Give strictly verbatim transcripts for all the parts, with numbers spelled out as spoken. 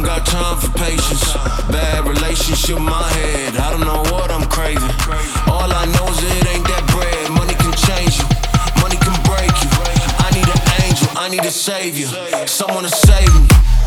don't got time for patience. Bad relationship in my head, I don't know what I'm craving. All I know is it ain't that bread. Money can change you, money can break you. I need an angel, I need a savior, someone to save me.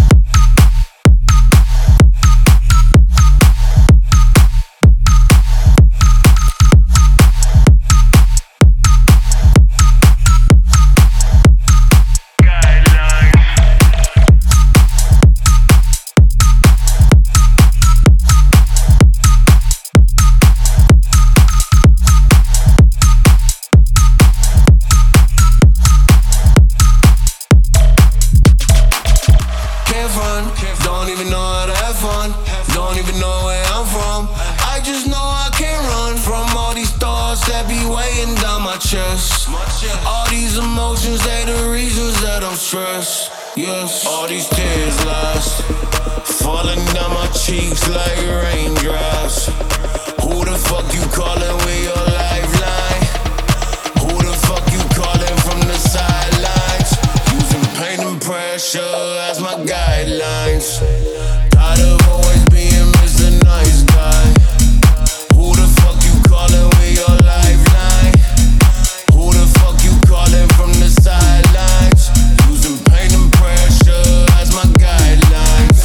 Don't even know how to have fun. Don't even know where I'm from. I just know I can't run from all these thoughts that be weighing down my chest. All these emotions, they the reasons that I'm stressed. Yes, all these tears lost, falling down my cheeks like raindrops. Who the fuck you calling with your lifeline? Who the fuck you calling from the sidelines? Using pain and pressure as my guidelines. Tired of always being Mister Nice Guy. Who the fuck you calling with your lifeline? Who the fuck you calling from the sidelines? Using pain and pressure as my guidelines.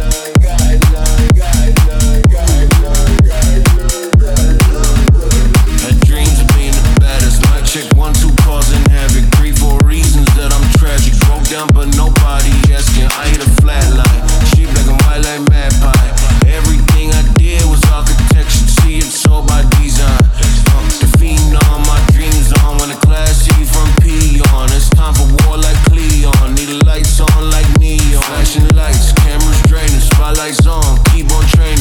Had dreams of being the baddest. My chick one, two causing havoc. Three, four reasons that I'm tragic. Broke down but nobody asking. I hit a flatline. She black and white like mad pie. Everything I did was architecture. See it's all by design. Uh, the phenom, my dreams on. When the classy from P on. It's time for war like Cleon. Need the lights on like neon. Flashing lights, cameras draining, spotlights on. Keep on training.